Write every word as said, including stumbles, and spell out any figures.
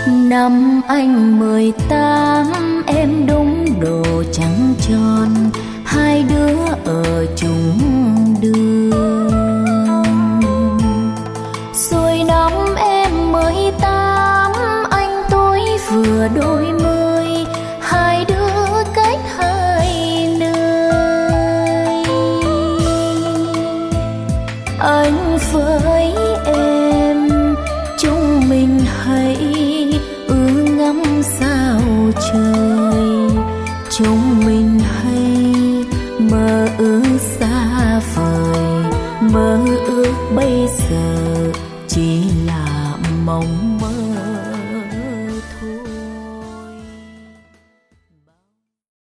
Năm anh mười tám, em đúng độ trắng tròn, hai đứa ở chung đường. Rồi năm em mười tám, anh tôi vừa đôi mươi, hai đứa cách hai nơi. Anh với em chúng mình hãy ư ngắm sao trời, chúng mình hãy mơ ước xa vời, mơ ước bây giờ chỉ là mong